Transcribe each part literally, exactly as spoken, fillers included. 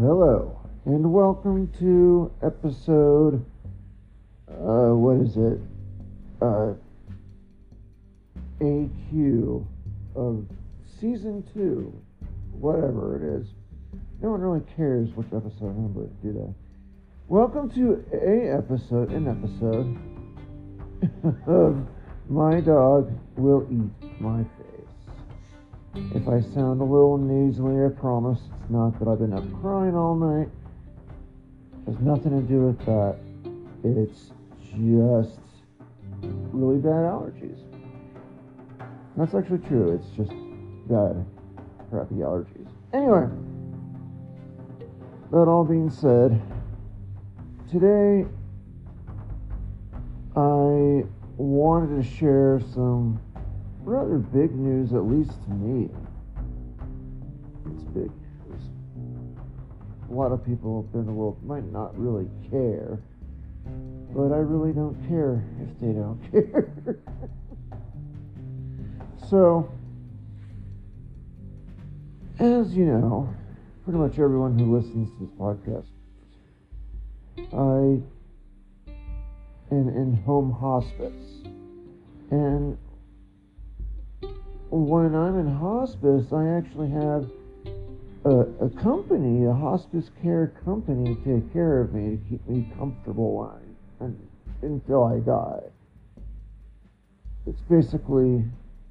Hello, and welcome to episode, uh, what is it? Uh, A Q of season two, whatever it is. No one really cares which episode number, do they? Welcome to a episode, an episode of My Dog Will Eat My Face. If I sound a little nasally, I promise it's not that I've been up crying all night. It has nothing to do with that. It's just really bad allergies. That's actually true. It's just bad, crappy allergies. Anyway, that all being said, today I wanted to share some rather big news, at least to me. It's big news. A lot of people in the world might not really care, but I really don't care if they don't care. So, as you know, pretty much everyone who listens to this podcast, I am in home hospice. And when I'm in hospice, I actually have a, a company, a hospice care company, take care of me to keep me comfortable while I, and, until I die. It's basically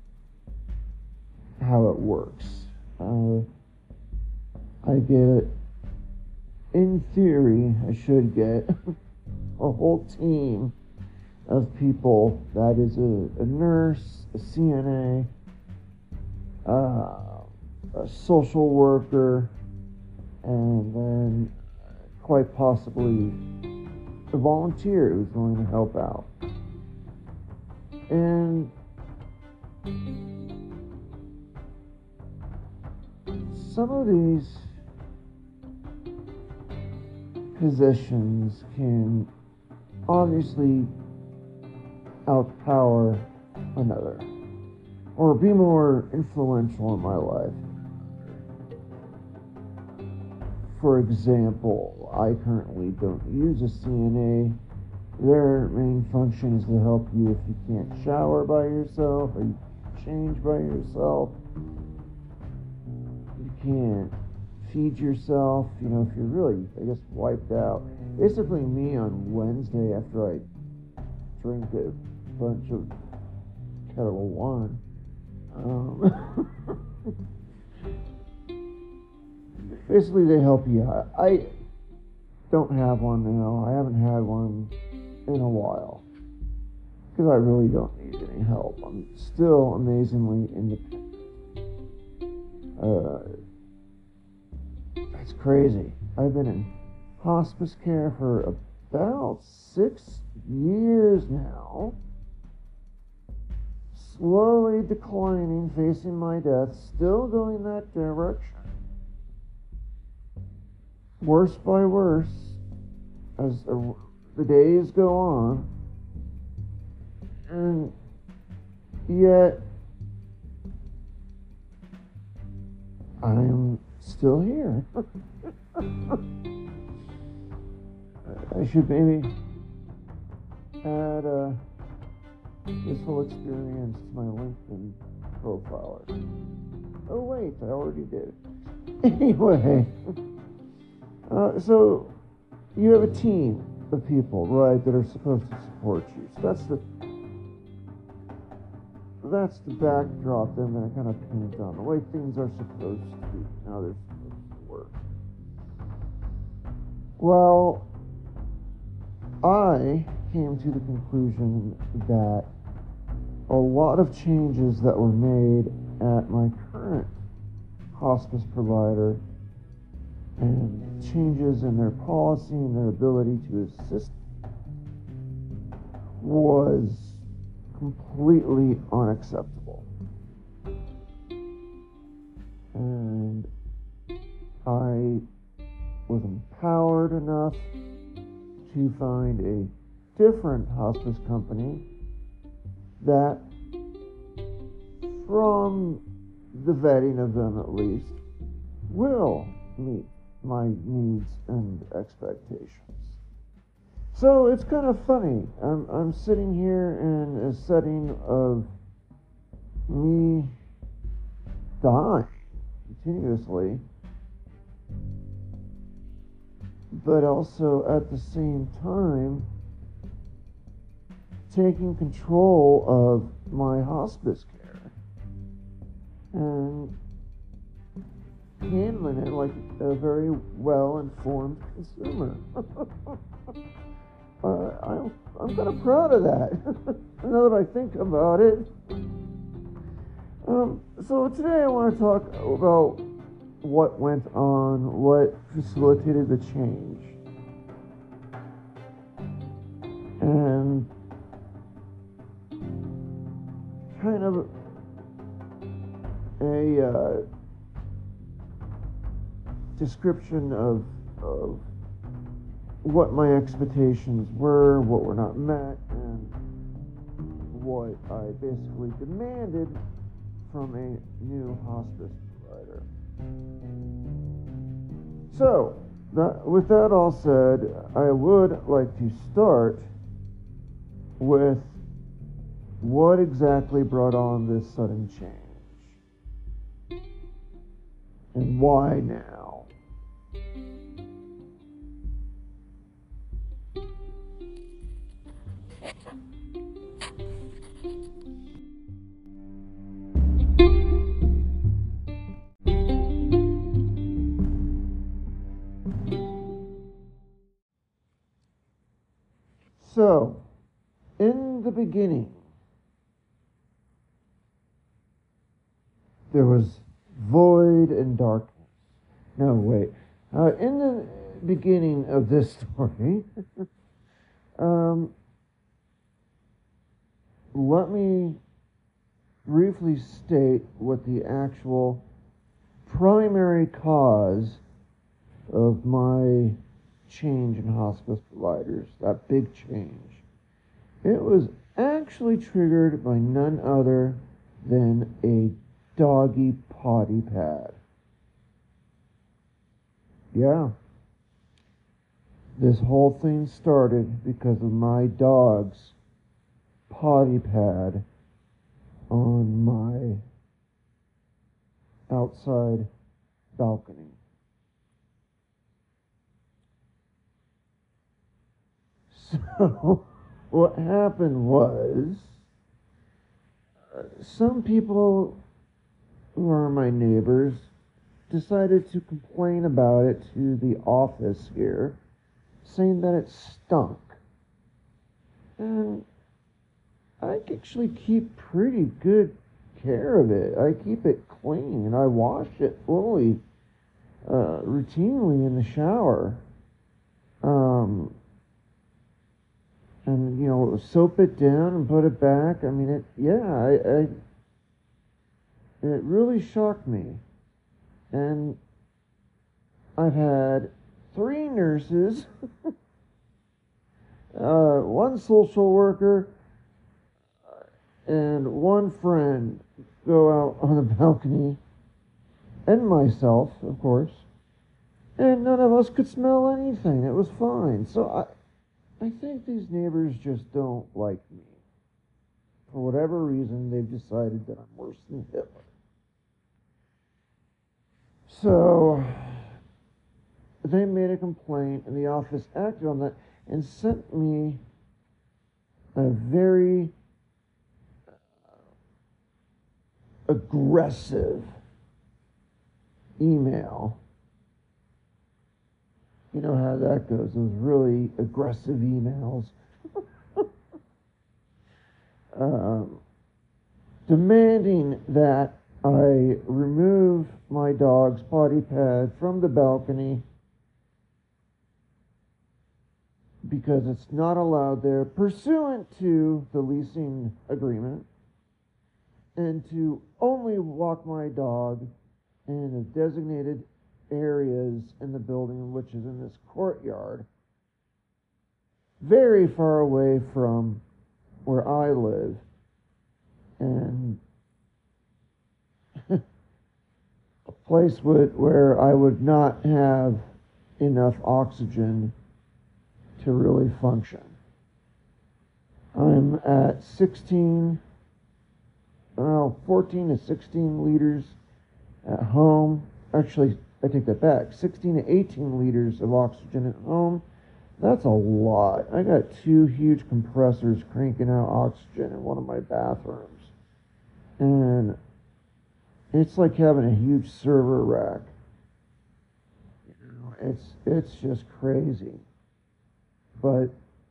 how it works. Uh, I get, in theory, I should get a whole team of people. That is a, a nurse, a C N A, Uh, a social worker, and then quite possibly a volunteer who's willing to help out. And some of these positions can obviously outpower another, or be more influential in my life. For example, I currently don't use a C N A. Their main function is to help you if you can't shower by yourself, or you can't change by yourself, you can't feed yourself, you know, if you're really, I guess, wiped out. Basically, me on Wednesday, after I drink a bunch of Kettle One, Um, basically, they help you out. I don't have one now. I haven't had one in a while because I really don't need any help. I'm still amazingly independent. Uh, that's crazy. I've been in hospice care for about six years now. Slowly declining, facing my death, still going that direction. Worse by worse, as the, the days go on, and yet I'm still here. I should maybe add a this whole experience to my LinkedIn profile. Oh wait, I already did. Anyway, uh, so you have a team of people, right, that are supposed to support you. So that's the that's the backdrop that I'm going to kind of paint on the way things are supposed to be, how they're supposed to work. Well, I came to the conclusion that a lot of changes that were made at my current hospice provider, and changes in their policy and their ability to assist, was completely unacceptable. And I was empowered enough to find a different hospice company that, from the vetting of them at least, will meet my needs and expectations. So it's kind of funny. I'm, I'm sitting here in a setting of me dying continuously, but also at the same time taking control of my hospice care and handling it like a very well-informed consumer. uh, I'm, I'm kind of proud of that, now that I think about it. Um, so today I want to talk about what went on, what facilitated the change, and kind of a uh, description of, of what my expectations were, what were not met, and what I basically demanded from a new hospice provider. So, that, with that all said, I would like to start with what exactly brought on this sudden change and why now. So, in the beginning, there was void and darkness. No, wait. Uh, in the beginning of this story, um, let me briefly state what the actual primary cause of my change in hospice providers, that big change. It was actually triggered by none other than a doggy potty pad. Yeah. This whole thing started because of my dog's potty pad on my outside balcony. So, what happened was, uh, some people who are my neighbors decided to complain about it to the office here, saying that it stunk. And I actually keep pretty good care of it. I keep it clean. I wash it fully, uh, routinely in the shower. Um, and, you know, soap it down and put it back. I mean, it, yeah, I, I it really shocked me. And I've had three nurses, uh, one social worker, and one friend go out on the balcony, and myself, of course, and none of us could smell anything. It was fine. So I, I think these neighbors just don't like me. For whatever reason, they've decided that I'm worse than Hitler. So they made a complaint, and the office acted on that and sent me a very aggressive email. You know how that goes, those really aggressive emails. um, demanding that I remove my dog's potty pad from the balcony because it's not allowed there pursuant to the leasing agreement, and to only walk my dog in the designated areas in the building, which is in this courtyard, very far away from where I live, and a place would, where I would not have enough oxygen to really function. I'm at sixteen, well, fourteen to sixteen liters at home. Actually, I take that back. sixteen to eighteen liters of oxygen at home. That's a lot. I got two huge compressors cranking out oxygen in one of my bathrooms. And it's like having a huge server rack. You know, it's it's just crazy. But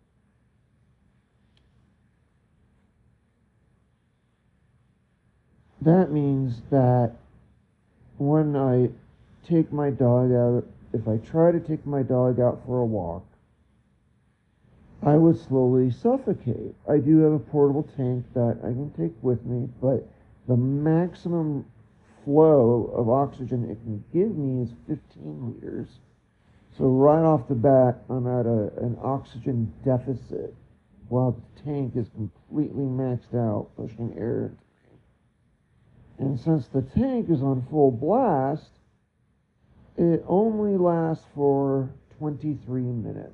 that means that when I take my dog out, if I try to take my dog out for a walk, I would slowly suffocate. I do have a portable tank that I can take with me, but the maximum flow of oxygen it can give me is fifteen liters. So right off the bat, I'm at a, an oxygen deficit while the tank is completely maxed out, pushing air into me. And since the tank is on full blast, it only lasts for twenty-three minutes.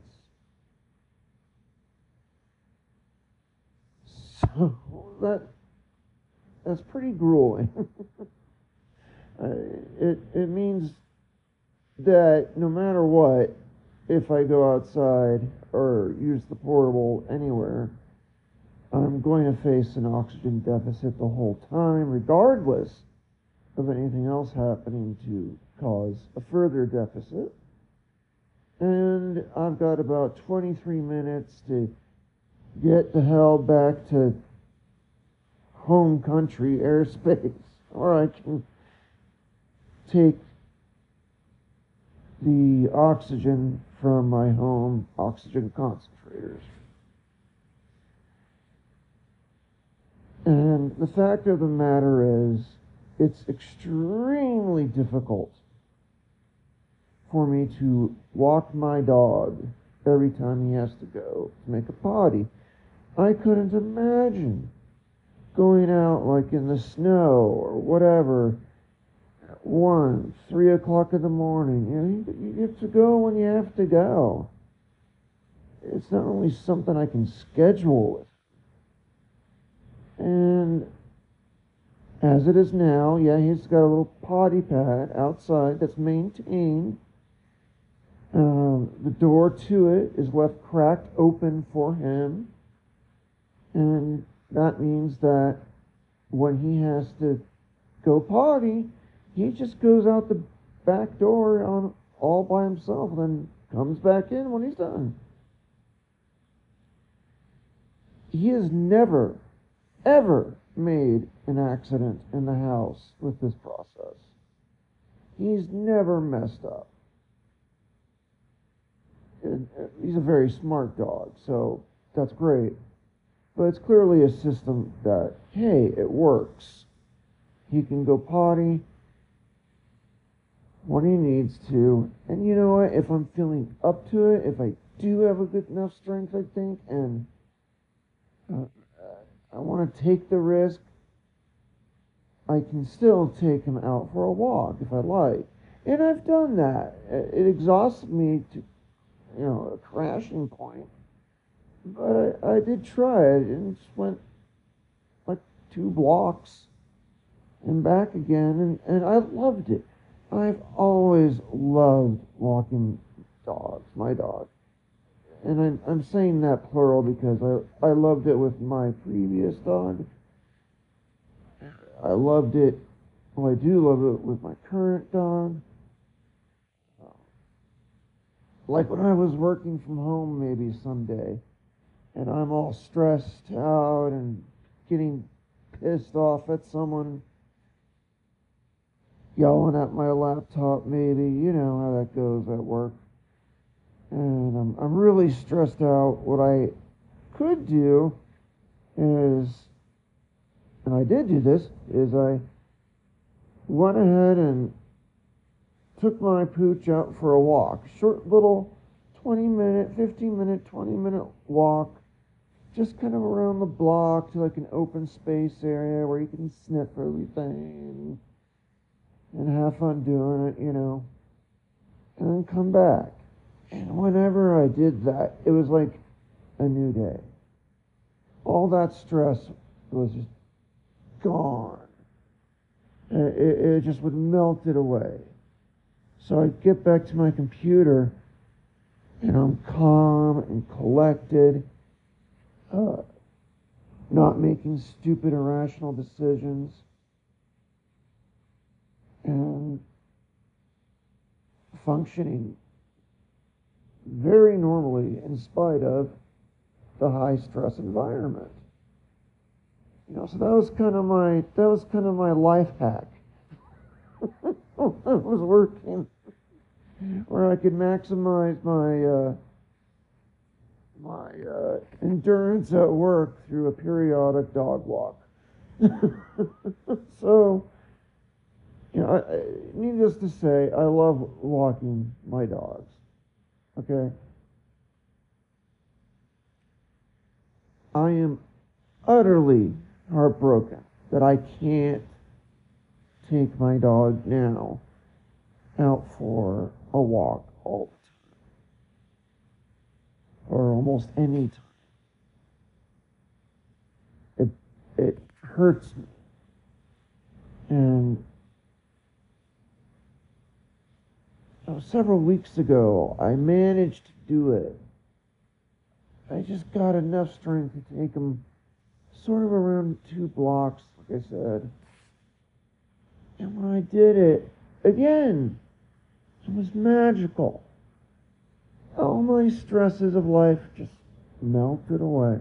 So that that's pretty grueling. uh, it it means that no matter what, if I go outside or use the portable anywhere, I'm going to face an oxygen deficit the whole time, regardless of anything else happening to cause a further deficit. And I've got about twenty-three minutes to get the hell back to home country airspace, or I can take the oxygen from my home oxygen concentrators. And the fact of the matter is, it's extremely difficult for me to walk my dog every time he has to go to make a potty. I couldn't imagine going out like in the snow or whatever at one, three o'clock in the morning. You know, you have to go when you have to go. It's not only something I can schedule with. And as it is now, yeah, he's got a little potty pad outside that's maintained. Um, the door to it is left cracked open for him. And that means that when he has to go potty, he just goes out the back door on all by himself and then comes back in when he's done. He has never, ever made an accident in the house with this process. He's never messed up. And he's a very smart dog, so that's great. But it's clearly a system that, hey, it works. He can go potty when he needs to. And you know what? If I'm feeling up to it, if I do have a good enough strength, I think, and uh, I want to take the risk, I can still take him out for a walk if I like. And I've done that. It exhausts me to, you know, a crashing point. But I, I did try it and just went like two blocks and back again, and, and I loved it. I've always loved walking dogs, my dog. And I'm, I'm saying that plural because I, I loved it with my previous dog. I loved it, well, I do love it with my current dog. Like when I was working from home maybe someday, and I'm all stressed out and getting pissed off at someone, yelling at my laptop maybe, you know how that goes at work. And I'm, I'm really stressed out. What I could do is, and I did do this, is I went ahead and took my pooch out for a walk. Short little twenty minute, fifteen minute, twenty minute walk. Just kind of around the block to like an open space area where you can sniff everything and have fun doing it, you know. And then come back. And whenever I did that, it was like a new day. All that stress was just gone. It, it just would melt it away. So I'd get back to my computer, and I'm calm and collected, uh, not making stupid, irrational decisions, and functioning very normally in spite of the high stress environment. You know, so that was kind of my that was kind of my life hack. It was working, where I could maximize my uh, my uh, endurance at work through a periodic dog walk. So, you know, I, I, needless to say, I love walking my dogs. Okay. I am utterly heartbroken that I can't take my dog now out for a walk all the time, or almost any time. It it hurts me, and oh, several weeks ago I managed to do it. I just got enough strength to take him sort of around two blocks, like I said. And when I did it, again, it was magical. All my stresses of life just melted away.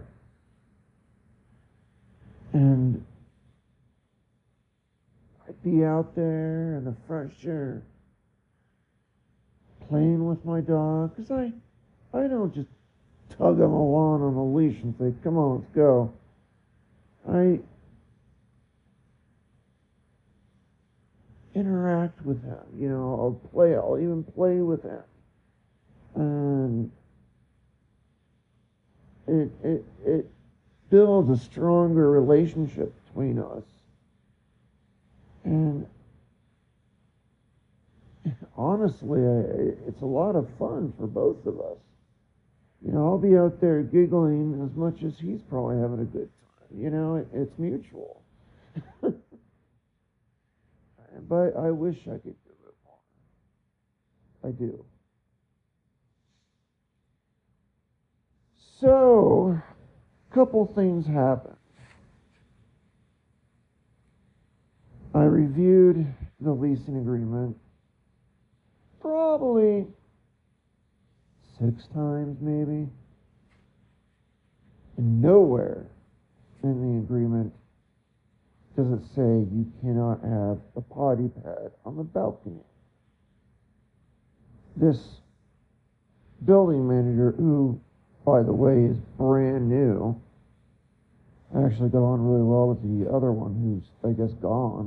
And I'd be out there in the fresh air, playing with my dog, because I, I don't just tug him along on a leash and say, come on, let's go. I interact with him, you know, I'll play, I'll even play with him. And it, it, it builds a stronger relationship between us. And honestly, I, it's a lot of fun for both of us. You know, I'll be out there giggling as much as he's probably having a good time. You know, it, it's mutual. But I wish I could do it more. I do. So, a couple things happened. I reviewed the leasing agreement probably six times maybe. And nowhere in the agreement does it say you cannot have a potty pad on the balcony. This building manager, who, by the way, is brand new, actually got on really well with the other one who's, I guess, gone.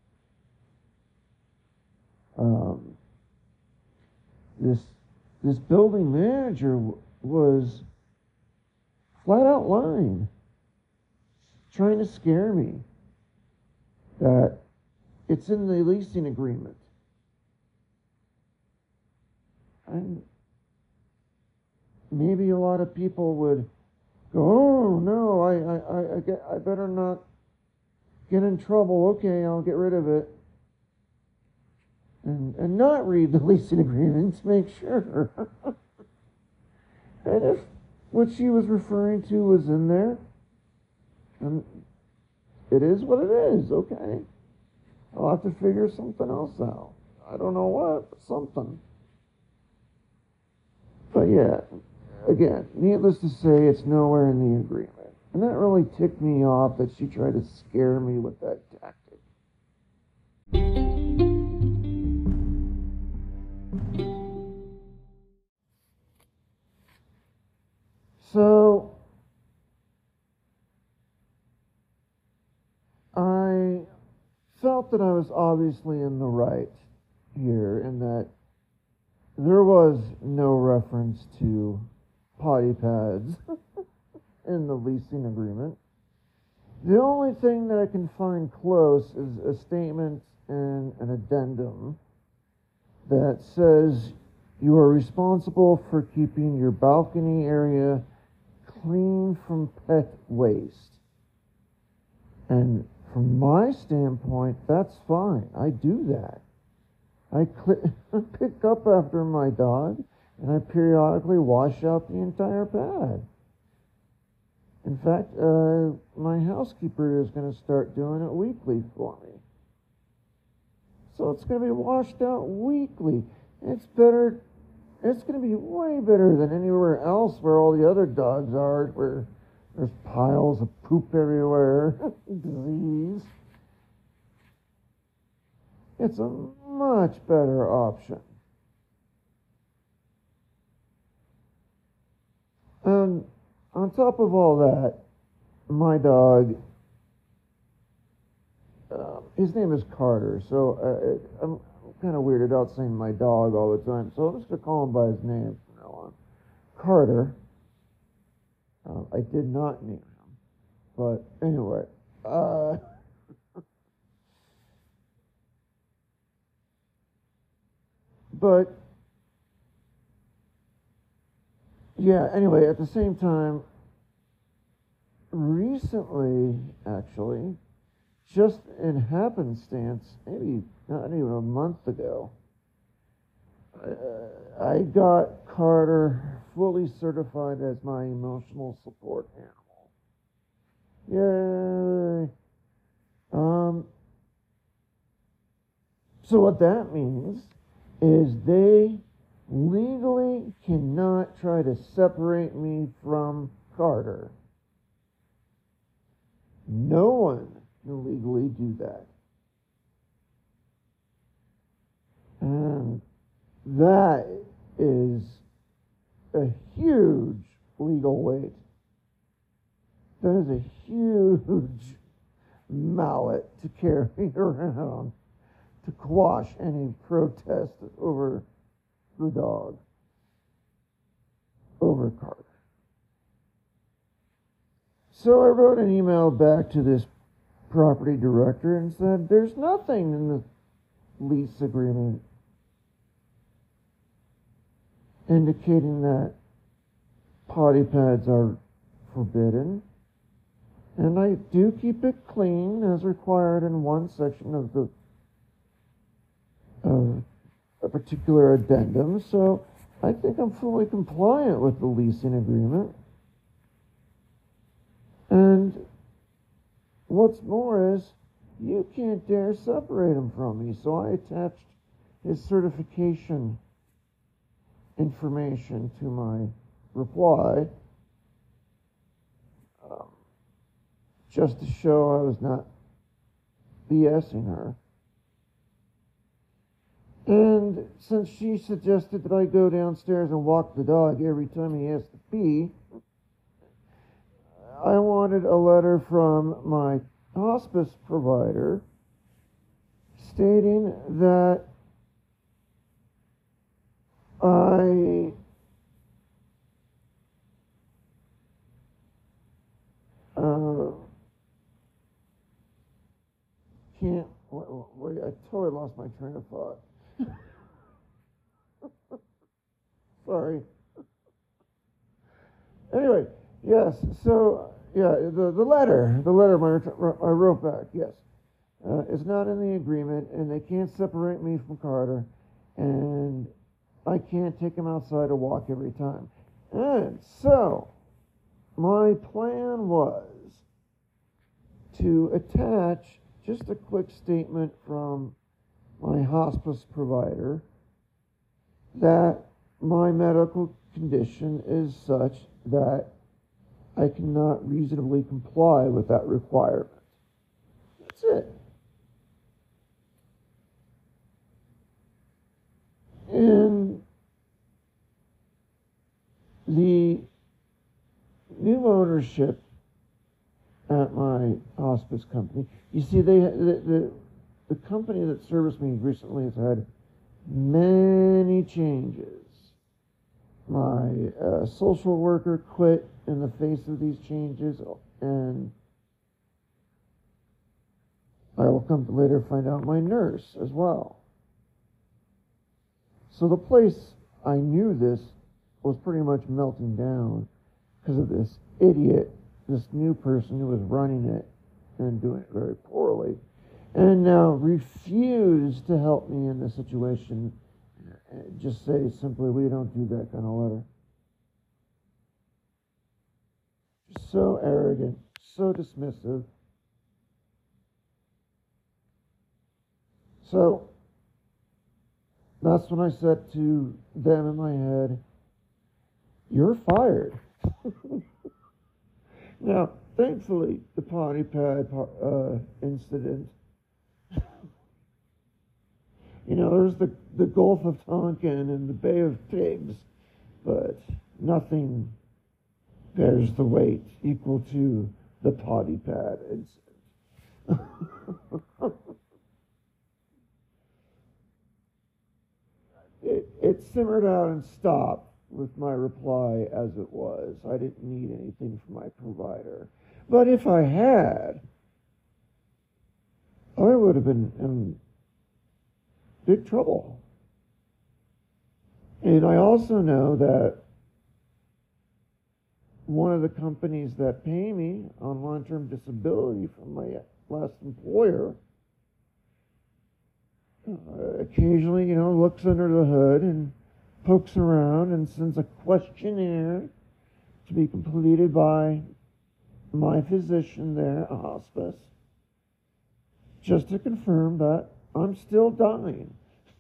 Um, this this building manager w- was flat out lying, trying to scare me that it's in the leasing agreement. And maybe a lot of people would go, oh no, I I, I, I, get, I better not get in trouble. Okay, I'll get rid of it. And, and not read the leasing agreement to make sure. And if what she was referring to was in there, and it is what it is, okay. I'll have to figure something else out. I don't know what, but something. But yeah, again, needless to say, it's nowhere in the agreement. And that really ticked me off that she tried to scare me with that tactic. So, I felt that I was obviously in the right here, and that there was no reference to potty pads in the leasing agreement. The only thing that I can find close is a statement and an addendum that says You are responsible for keeping your balcony area clean from pet waste. And from my standpoint, that's fine. I do that. I cl- pick up after my dog, and I periodically wash out the entire pad. In fact, uh, my housekeeper is going to start doing it weekly for me. So it's going to be washed out weekly. It's better, it's going to be way better than anywhere else where all the other dogs are, where there's piles of poop everywhere, disease. It's a much better option. And on top of all that, my dog, uh, his name is Carter, so uh, I'm kind of weirded out saying my dog all the time, so I'm just going to call him by his name from now on. Carter. Uh, I did not name him, but anyway. Uh, but, yeah, anyway, at the same time, recently, actually, just in happenstance, maybe not even a month ago, uh, I got Carter fully certified as my emotional support animal. Yay! Um, so what that means is they legally cannot try to separate me from Carter. No one can legally do that. And that is a huge legal weight. That is a huge mallet to carry around to quash any protest over the dog, over Carter. So I wrote an email back to this property director and said, there's nothing in the lease agreement indicating that potty pads are forbidden. And I do keep it clean as required in one section of the of a particular addendum, so I think I'm fully compliant with the leasing agreement. And what's more is, you can't dare separate him from me, so I attached his certification information to my reply, um, just to show I was not BSing her. And since she suggested that I go downstairs and walk the dog every time he has to pee, I wanted a letter from my hospice provider stating that I uh, can't, wait, wait, I totally lost my train of thought. Sorry. Anyway, yes, so, yeah, the, the letter, the letter I wrote back, yes, uh, is not in the agreement, and they can't separate me from Carter, and I can't take him outside to walk every time. And so, my plan was to attach just a quick statement from my hospice provider that my medical condition is such that I cannot reasonably comply with that requirement. That's it. And the new ownership at my hospice company, you see, they the, the, the company that serviced me recently has had many changes. My uh, social worker quit in the face of these changes, and I will come to later find out my nurse as well. So the place I knew this was pretty much melting down because of this idiot, this new person who was running it and doing it very poorly, and now refused to help me in the situation. Just say simply, we don't do that kind of letter. So arrogant, so dismissive. So that's when I said to them in my head, you're fired. Now, thankfully, the potty pad uh, incident, you know, there's the, the Gulf of Tonkin and the Bay of Pigs, but nothing bears the weight equal to the potty pad incident. it, it simmered out and stopped with my reply as it was. I didn't need anything from my provider. But if I had, I would have been in big trouble. And I also know that one of the companies that pay me on long-term disability from my last employer uh, occasionally, you know, looks under the hood and pokes around and sends a questionnaire to be completed by my physician there at hospice, just to confirm that I'm still dying.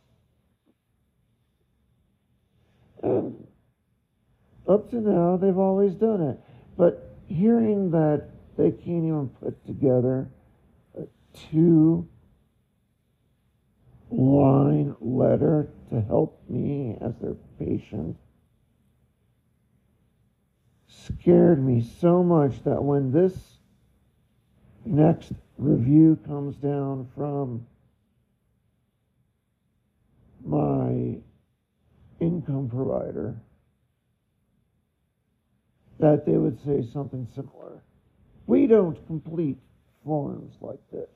And up to now, they've always done it. But hearing that they can't even put together a two-line letter to help me as their patient scared me so much that when this next review comes down from my income provider, that they would say something similar. We don't complete forms like this.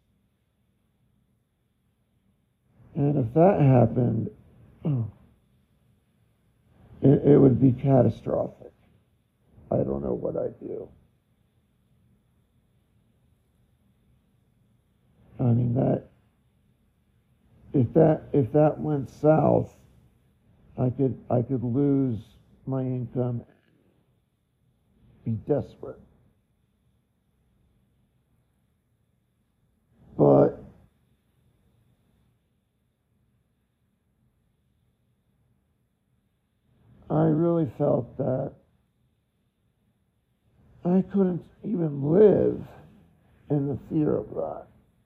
And if that happened, oh, it, it would be catastrophic. I don't know what I'd do. I mean, that if that if that went south, I could I could lose my income, be desperate. But I really felt that I couldn't even live in the fear of that.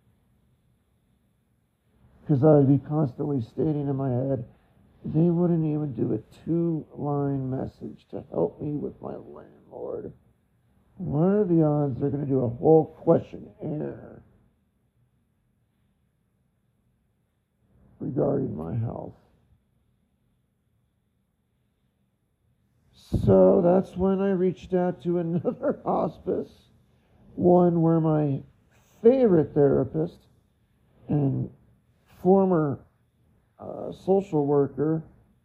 Because I would be constantly stating in my head, they wouldn't even do a two-line message to help me with my landlord. What are the odds they're going to do a whole questionnaire regarding my health? So that's when I reached out to another hospice, one where my favorite therapist and former uh, social worker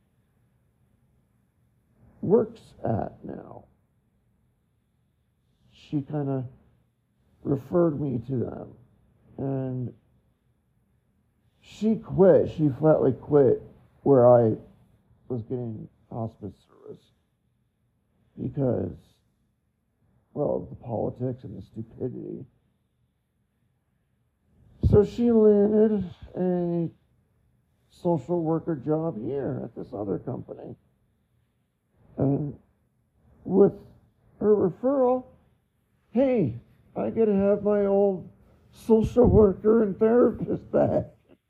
works at now. She kind of referred me to them, and she quit. She flatly quit where I was getting hospice service because, well, of the politics and the stupidity. So she landed a social worker job here at this other company. And with her referral, hey, I get to have my old social worker and therapist back.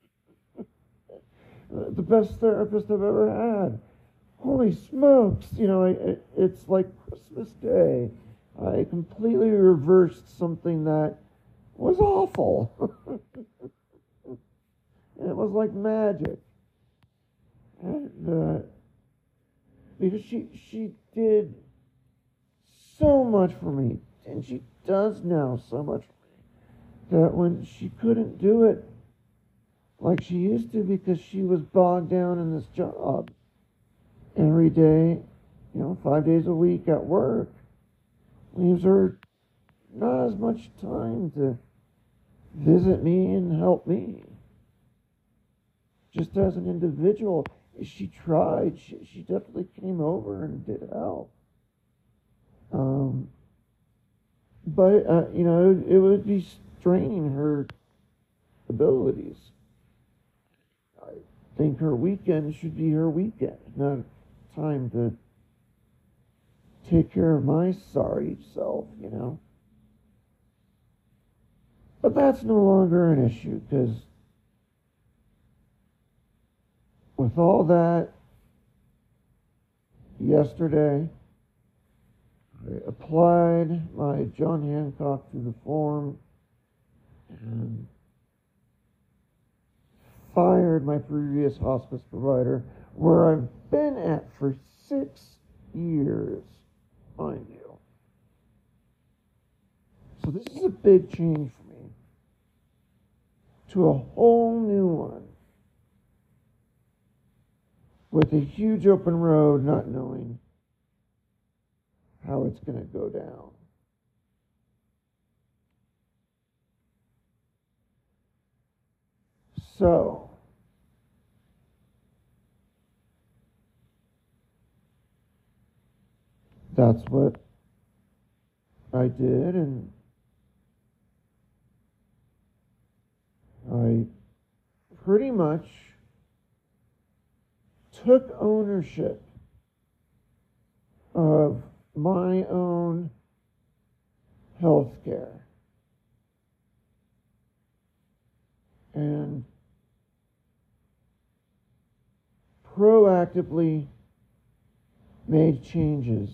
The best therapist I've ever had. Holy smokes, you know, it, it's like Christmas Day. I completely reversed something that was awful. And it was like magic. And uh, because she she did so much for me, and she does now so much for me, that when she couldn't do it like she used to because she was bogged down in this job, every day, you know, five days a week at work, leaves her not as much time to visit me and help me. Just as an individual, she tried. She, she definitely came over and did help. Um, but, uh, you know, it, it would be straining her abilities. I think her weekend should be her weekend, not time to take care of my sorry self, you know. But that's no longer an issue, because with all that, yesterday, I applied my John Hancock to the form and fired my previous hospice provider, where I've been at for six years, mind you. So this is a big change for me to a whole new one, with a huge open road, not knowing how it's going to go down. So, that's what I did, and I pretty much took ownership of my own health care. And proactively made changes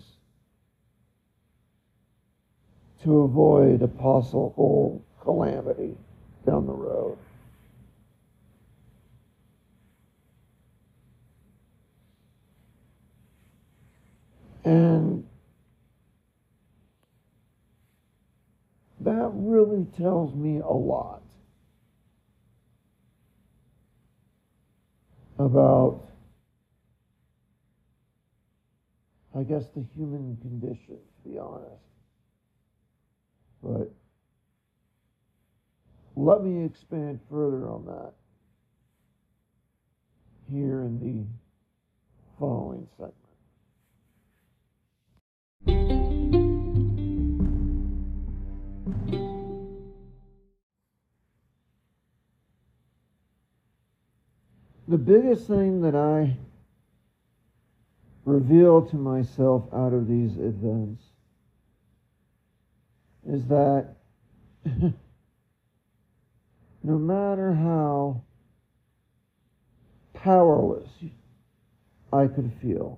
to avoid a possible calamity down the road. And that really tells me a lot about, I guess, the human condition, to be honest. But let me expand further on that here in the following segment. The biggest thing that I reveal to myself out of these events is that no matter how powerless I could feel,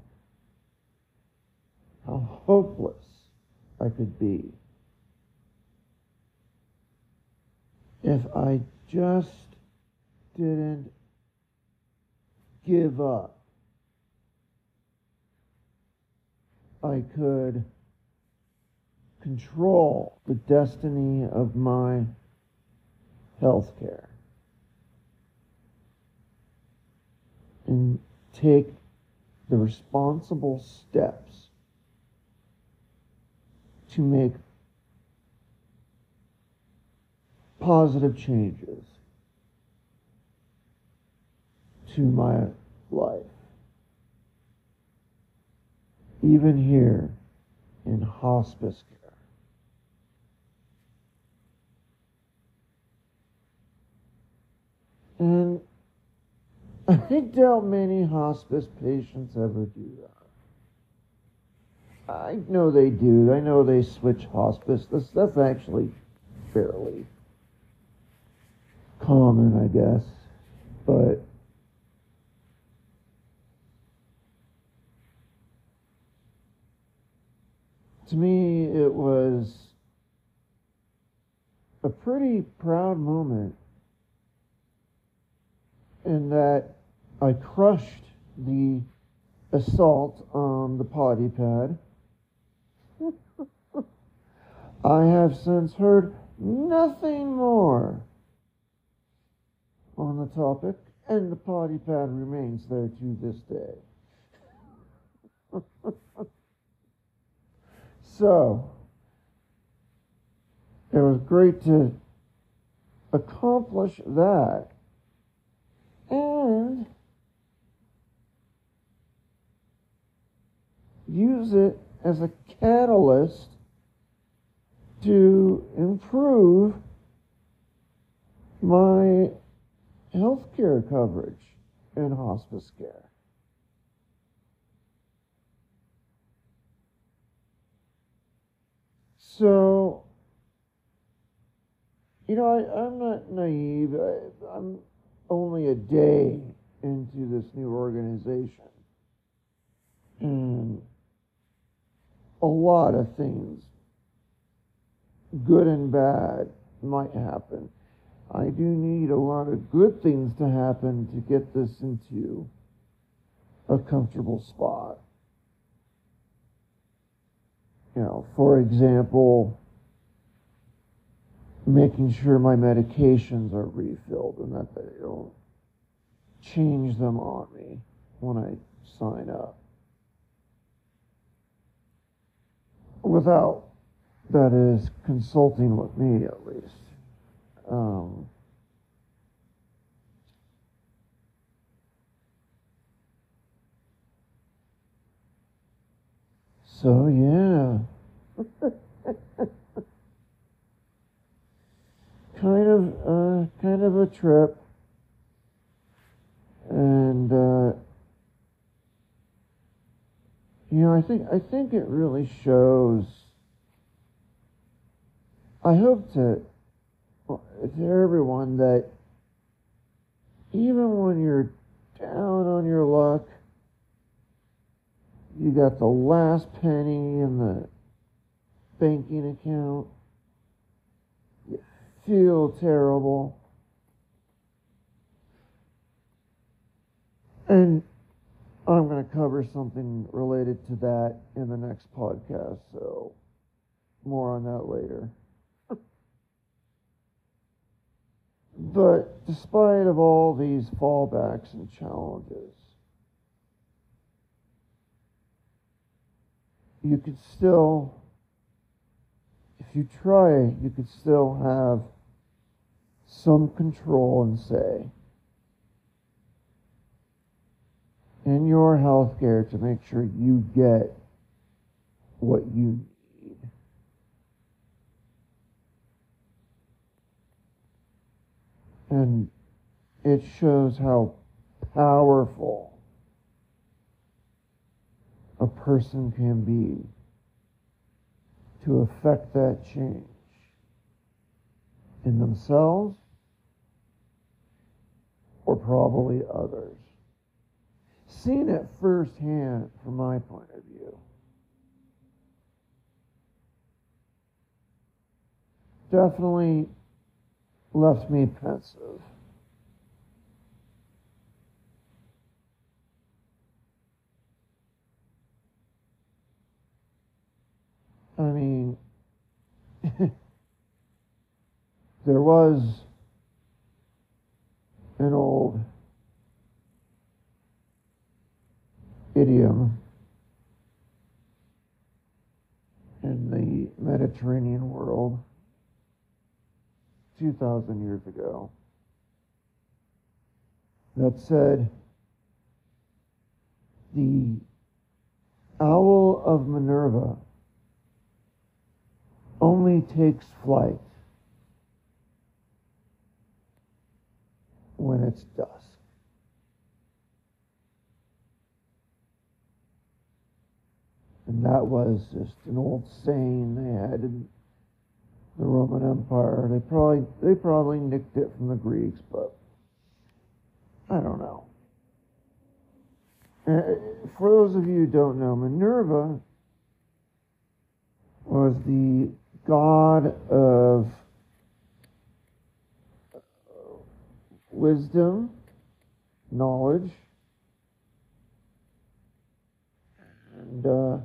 how hopeless I could be, if I just didn't give up, I could control the destiny of my health care and take the responsible steps to make positive changes to my life, even here in hospice care. And I doubt many hospice patients ever do that. I know they do. I know they switch hospice. That's, that's actually fairly common, I guess. But to me, it was a pretty proud moment in that I crushed the assault on the potty pad. I have since heard nothing more on the topic, and the potty pad remains there to this day. So, it was great to accomplish that. And use it as a catalyst to improve my healthcare coverage in hospice care. So, you know, I, I'm not naive. I, I'm only a day into this new organization. And a lot of things, good and bad, might happen. I do need a lot of good things to happen to get this into a comfortable spot. You know, for example, making sure my medications are refilled and that they don't change them on me when I sign up. Without, that is, consulting with me at least. Um, so, yeah. kind of, uh, kind of a trip. And, uh, you know, I think, I think it really shows. I hope to, to everyone that even when you're down on your luck, you got the last penny in the banking account, you feel terrible, and I'm going to cover something related to that in the next podcast, so more on that later. But despite of all these fallbacks and challenges, you could still, if you try, you could still have some control and say in your healthcare to make sure you get what you need. And it shows how powerful a person can be to affect that change in themselves or probably others. Seen it firsthand from my point of view. Definitely left me pensive. I mean, there was an old idiom in the Mediterranean world two thousand years ago that said, the owl of Minerva only takes flight when it's dusk. And that was just an old saying they had in the Roman Empire. They probably they probably nicked it from the Greeks, but I don't know. Uh, for those of you who don't know, Minerva was the god of wisdom, knowledge, and uh,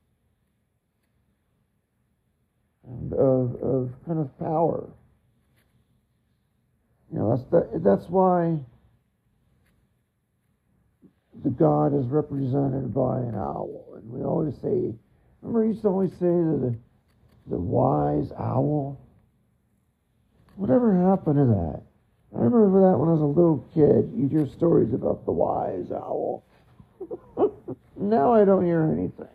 and of, of kind of power. You know, that's the, that's why the God is represented by an owl. And we always say, remember, he used to always say the, the wise owl? Whatever happened to that? I remember that when I was a little kid. You'd hear stories about the wise owl. Now I don't hear anything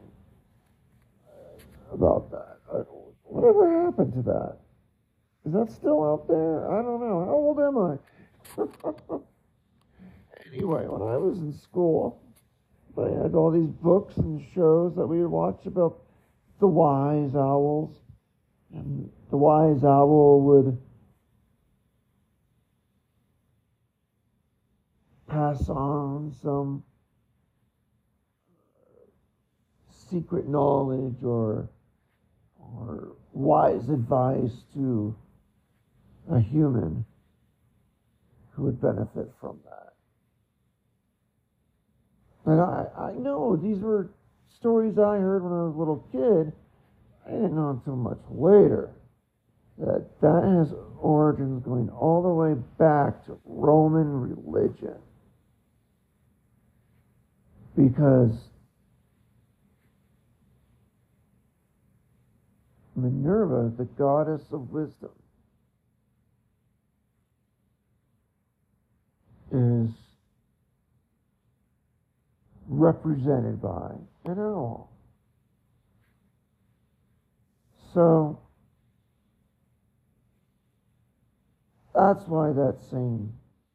about that. Whatever happened to that? Is that still out there? I don't know. How old am I? Anyway, when I was in school, I had all these books and shows that we would watch about the wise owls. And the wise owl would pass on some secret knowledge or or wise advice to a human who would benefit from that. And I, I know these were stories I heard when I was a little kid. I didn't know until much later that that has origins going all the way back to Roman religion. Because Minerva, the goddess of wisdom, is represented by an owl. So that's why that same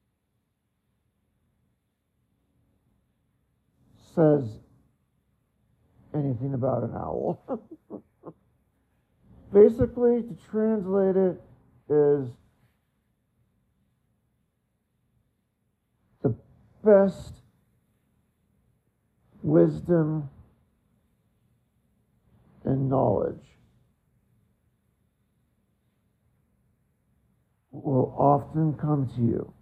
says anything about an owl. Basically, to translate it is the best wisdom and knowledge will often come to you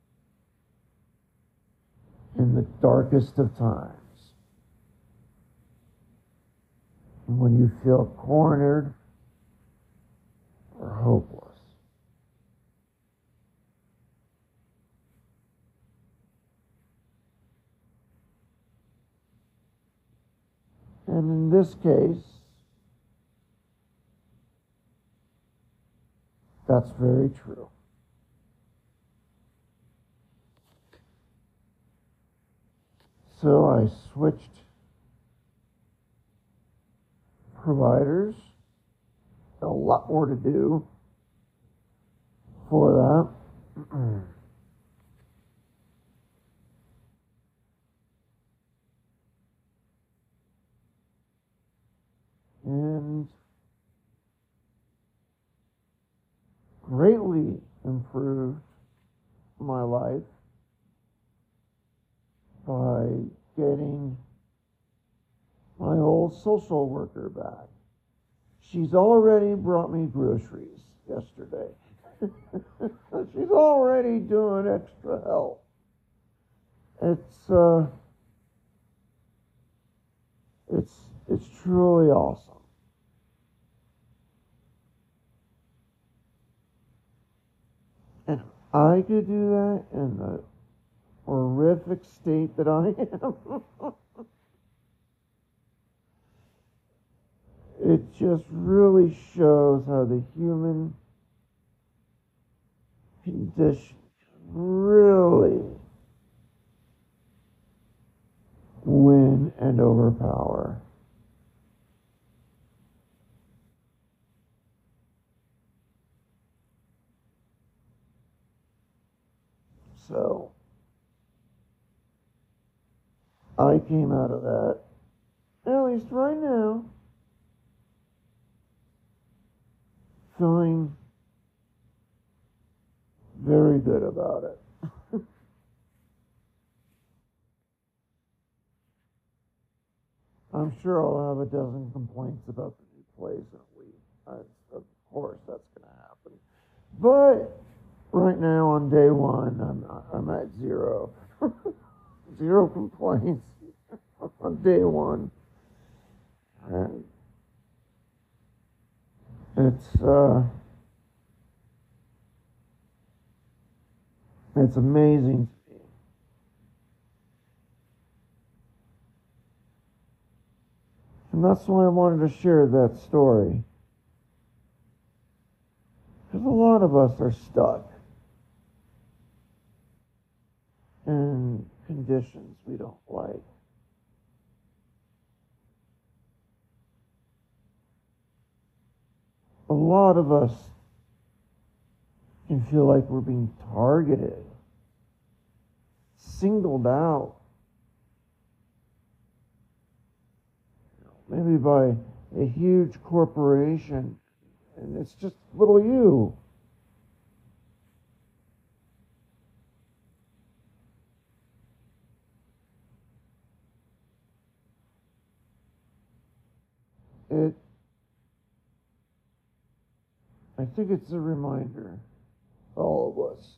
in the darkest of times, when you feel cornered or hopeless. And in this case, that's very true. So I switched providers. A lot more to do for that. And greatly improved my life by getting my old social worker back. She's already brought me groceries yesterday. She's already doing extra help. It's uh, it's it's truly awesome. And I could do that in the horrific state that I am. It just really shows how the human condition can really win and overpower. So, I came out of that, at least right now, feeling very good about it. I'm sure I'll have a dozen complaints about the new place in a week. I, of course, that's going to happen. But right now, on day one, I'm I'm at zero, zero complaints on day one, and it's uh, it's amazing to me And that's why I wanted to share that story. Because a lot of us are stuck in conditions we don't like. A lot of us can feel like we're being targeted, singled out, maybe by a huge corporation, and it's just little you. It, I think it's a reminder, all of us,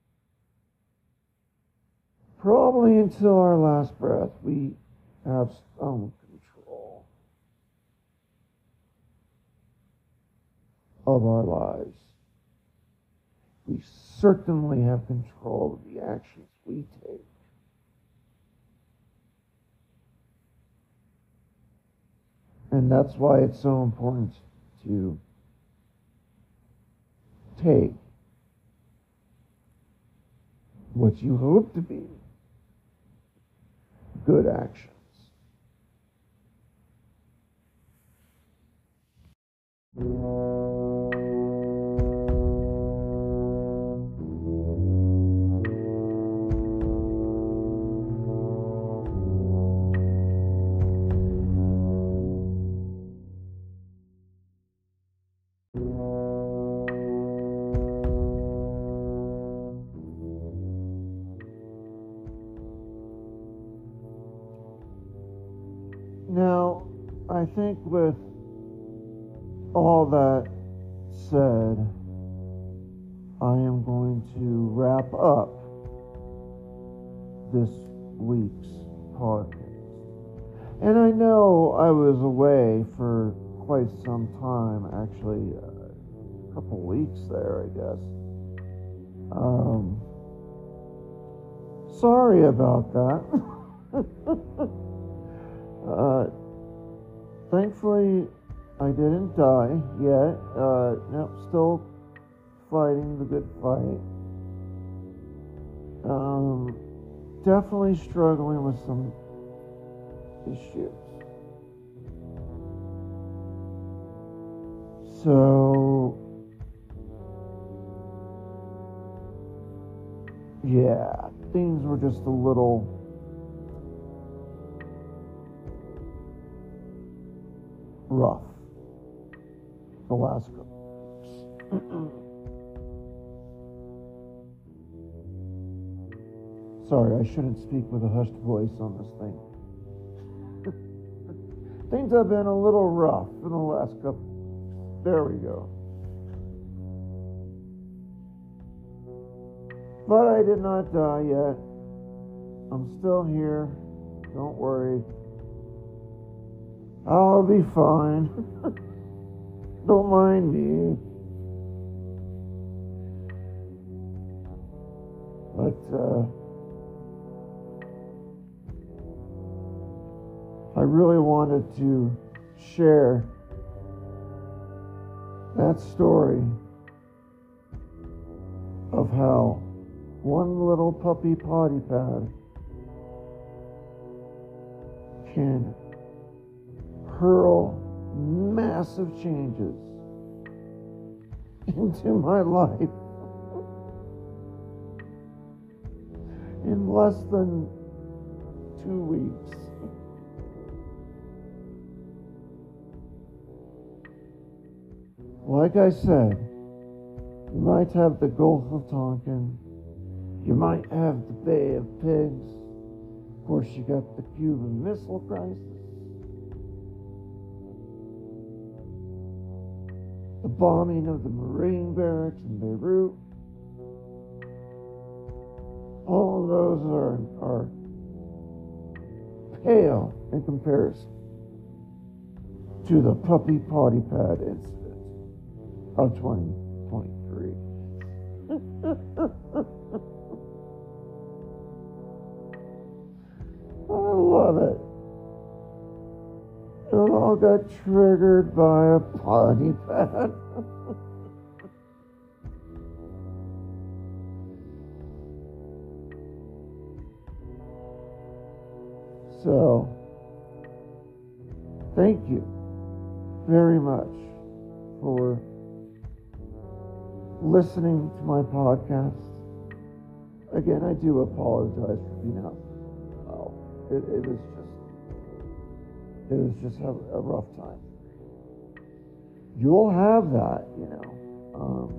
probably until our last breath, we have some control of our lives. We certainly have control of the actions we take. And that's why it's so important to take what you hope to be good actions. Now, I think with all that said, I am going to wrap up this week's podcast. And I know I was away for quite some time, actually a couple weeks there, I guess. Um, sorry about that. Uh, thankfully, I didn't die yet. Uh, no, still fighting the good fight. Um, definitely struggling with some issues. So, yeah, things were just a little rough the last couple. Sorry, I shouldn't speak with a hushed voice on this thing. Things have been a little rough in the last couple. There we go. But I did not die yet. I'm still here. Don't worry. I'll be fine. Don't mind me. But, uh, I really wanted to share that story of how one little puppy potty pad can hurl massive changes into my life in less than two weeks. Like I said, you might have the Gulf of Tonkin, you might have the Bay of Pigs, of course you got the Cuban Missile Crisis, the bombing of the Marine barracks in Beirut. All of those are, are pale in comparison to the puppy potty pad incident of twenty twenty-three. I love it. And I'll got triggered by a potty pad. So, thank you very much for listening to my podcast. Again, I do apologize for being out. Oh, it, it was just, it was just a, a rough time. You'll have that, you know. Um,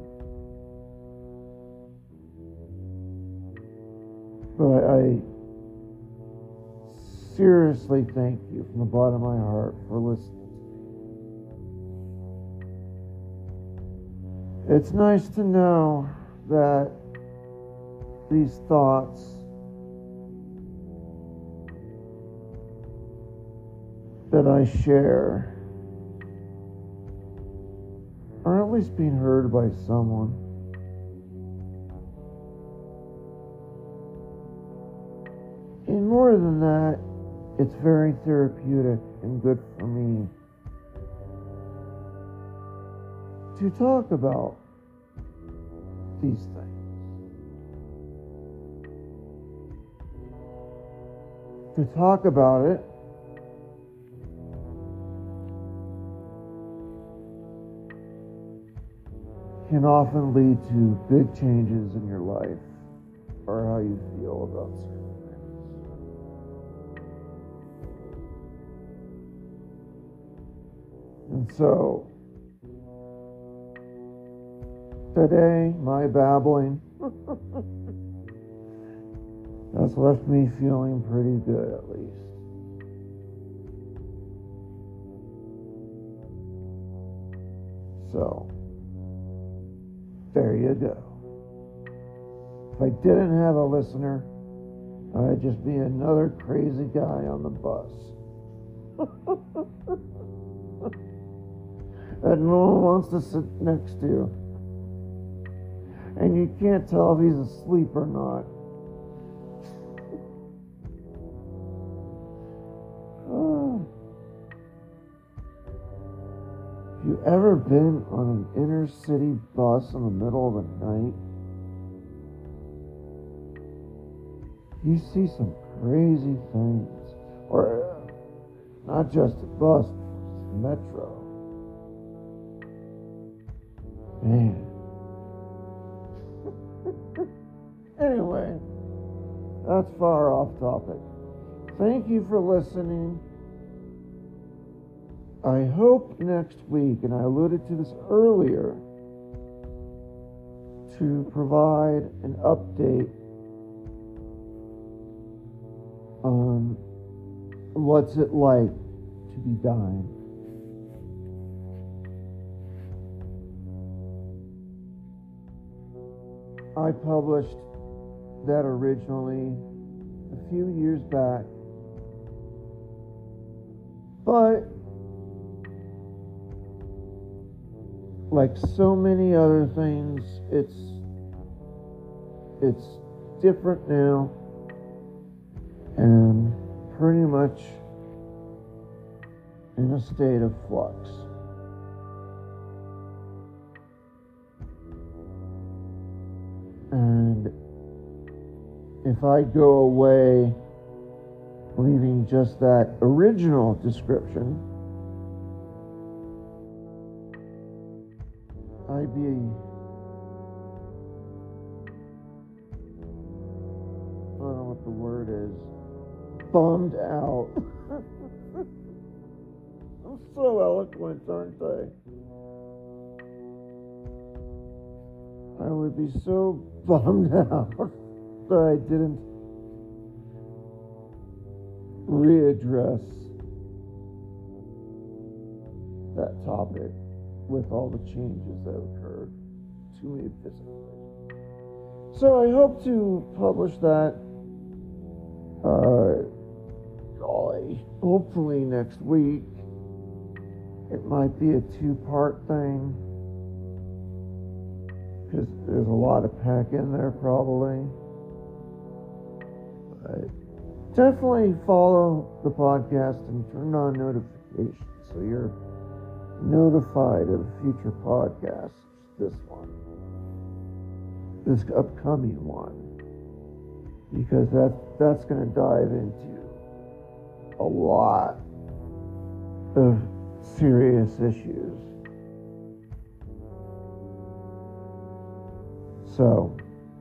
but I, I seriously thank you from the bottom of my heart for listening. It's nice to know that these thoughts that I share are at least being heard by someone. And more than that, it's very therapeutic and good for me to talk about these things. To talk about it can often lead to big changes in your life or how you feel about certain things. And so, today, my babbling has left me feeling pretty good, at least. So, there you go. If I didn't have a listener, I'd just be another crazy guy on the bus. That no one wants to sit next to. And you can't tell if he's asleep or not. Have you ever been on an inner city bus in the middle of the night? You see some crazy things. Or uh, not just a bus, a metro. Man. Anyway, that's far off topic. Thank you for listening. I hope next week, and I alluded to this earlier, to provide an update on what's it like to be dying. I published that originally a few years back, but like so many other things, it's it's different now and pretty much in a state of flux. And if I go away leaving just that original description, I'd be I don't know what the word is, bummed out. I'm so eloquent, aren't I? I would be so bummed out that I didn't readdress that topic with all the changes that occurred to me physically. So I hope to publish that uh, golly, hopefully next week. It might be a two-part thing, because there's a lot of pack in there probably. But definitely follow the podcast and turn on notifications so you're notified of future podcasts. This one, this upcoming one, because that that's going to dive into a lot of serious issues. So,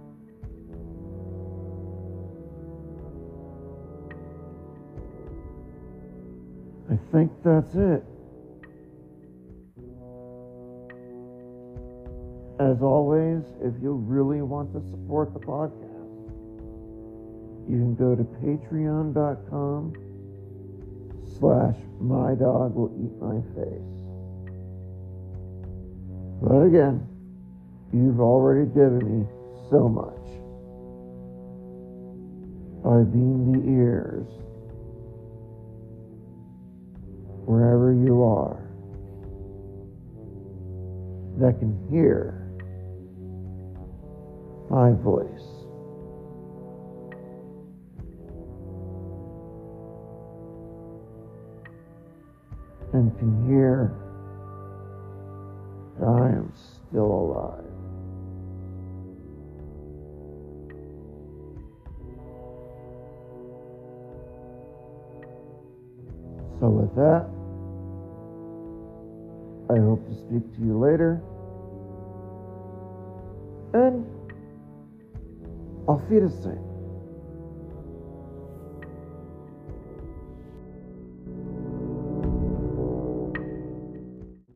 I think that's it. As always, if you really want to support the podcast, you can go to patreon.com slash my dog will eat my face. But again, you've already given me so much by being the ears wherever you are that can hear my voice. And can hear that I am still alive. So with that, I hope to speak to you later. And auf Wiedersehen.